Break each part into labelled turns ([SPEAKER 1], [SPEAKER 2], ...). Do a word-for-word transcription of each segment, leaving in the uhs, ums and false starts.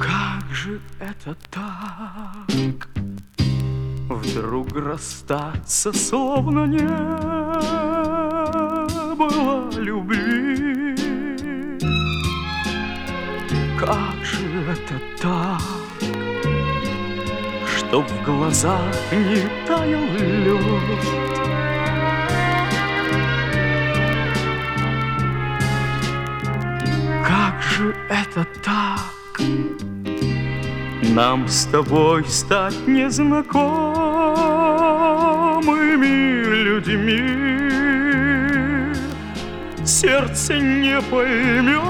[SPEAKER 1] Как же это так? Вдруг расстаться, словно не было любви. Как же это так, чтоб в глазах не таял лед? Как же это так, нам с тобой стать незнакомыми людьми? Сердце не поймет,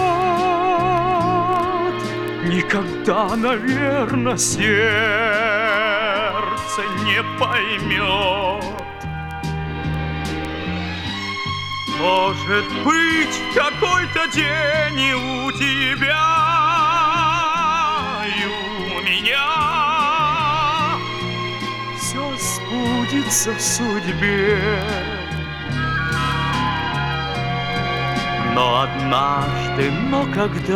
[SPEAKER 1] никогда, наверно, сердце не поймет. Может быть, какой-то день и у тебя, и у меня все сбудется в судьбе. Но однажды, но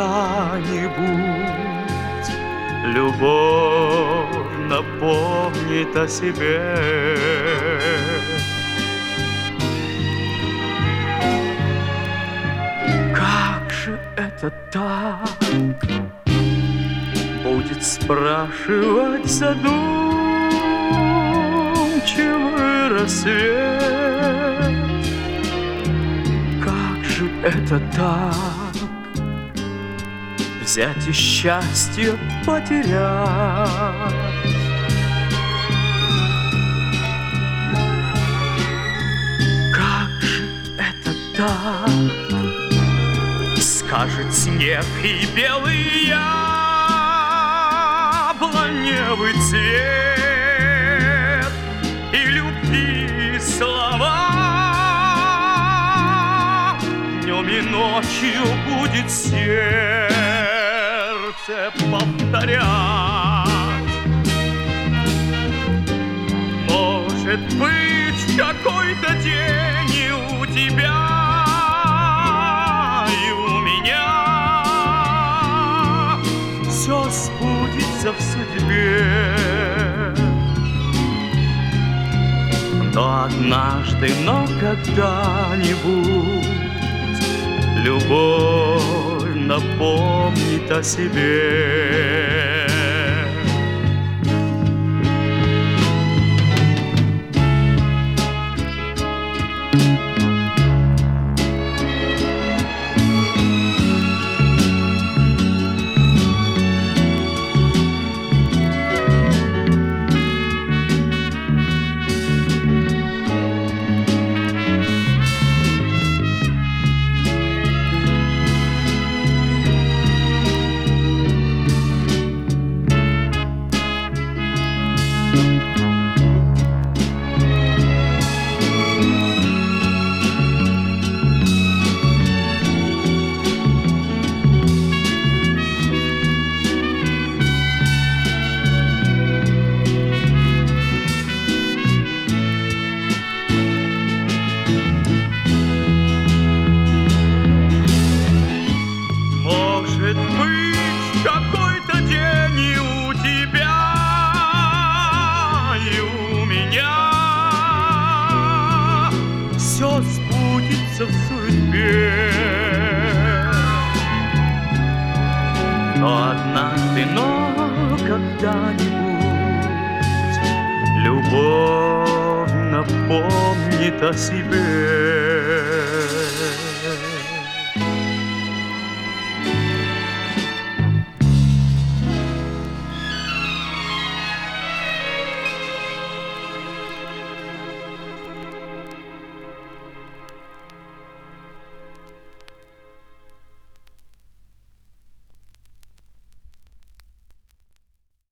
[SPEAKER 1] когда-нибудь любовь напомнит о себе. Как же это так? Будет спрашивать задумчивый рассвет. Как же это так? Взять и счастье потерять. Как же это так? Скажет снег и белый яблоневый цвет, и любви слова днем и ночью будет сердце повторять. Может быть, в какой-то день и у тебя, все сбудется в судьбе. Но однажды, но когда-нибудь любовь напомнит о себе. Все сбудется в судьбе. Но однажды, но когда-нибудь любовь напомнит о себе.